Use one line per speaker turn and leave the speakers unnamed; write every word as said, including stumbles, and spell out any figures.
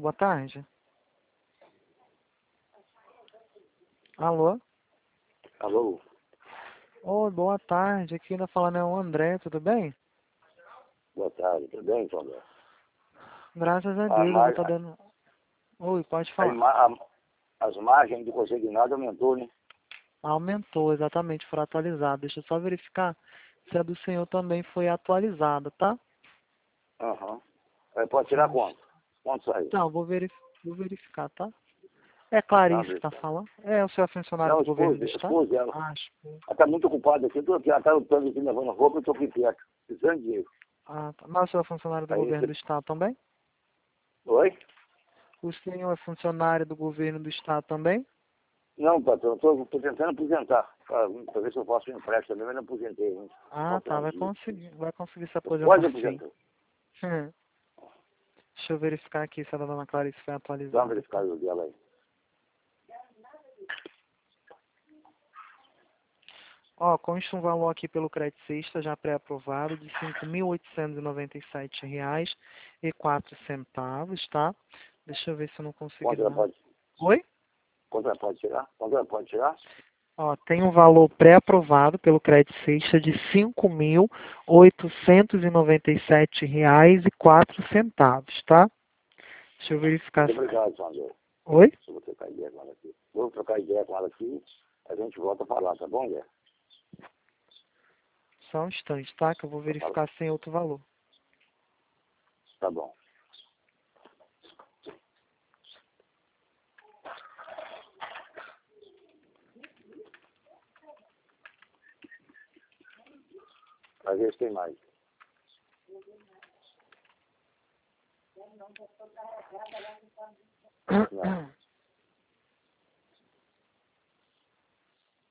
boa tarde. Alô?
Alô?
Oi, boa tarde. Aqui ainda falando é o André, tudo bem?
Boa tarde, tudo bem, Sandra?
Graças a
A
Deus, eu vou
mar...
estar dando... Oi, pode
a
falar.
ima- a- As margens do consignado aumentou, né?
Aumentou, exatamente, foram atualizadas. Deixa eu só verificar se a do senhor também foi atualizada, tá?
Aham. Aí pode tirar quanto? Quanto saiu?
Então, vou, verif... vou verificar, tá? É
Tá,
Clarice que está
beleza.
falando? É, o senhor é funcionário
Não,
do governo
expus,
do estado?
expus ela.
Ah, expôs.
Ela tá muito ocupada aqui, eu tô aqui, ela tá lutando aqui, levando roupa, eu tô aqui perto, precisando de dinheiro.
Ah, tá. Mas o senhor é funcionário do
Aí
governo do
você...
estado também?
Oi?
O senhor é funcionário do governo do estado também?
Não, patrão, eu tô, tô tentando aposentar, pra, pra ver se eu faço um empréstimo também, mas não aposentei, hein?
Ah,
Falta
tá,
uns
vai
dias.
conseguir, vai conseguir se
Eu quase
aposentar sim.
aposentei.
Hum. Deixa eu verificar aqui se a da dona Clarice foi
Dá uma
atualizada. Tá?
verificada dela aí.
Ó, consta um valor aqui pelo Credicista já pré-aprovado de cinco mil oitocentos e noventa e sete reais e quatro centavos, tá? Deixa eu ver se eu não consegui
Quanto ela
dar.
pode,
Oi?
quanto ela pode tirar? Quanto ela pode tirar?
Ó, tem um valor pré-aprovado pelo Credicista de cinco mil oitocentos e noventa e sete reais e quatro centavos, tá? Deixa eu verificar.
Muito
se-
obrigado, Sandro.
Oi?
Eu vou trocar ideia com ela aqui. Vou trocar ideia com ela aqui, a gente volta a falar, tá bom, Guilherme?
Só um instante, tá? Que eu vou
Eu falo.
verificar sem outro valor.
Tá bom. Às vezes tem mais. Não.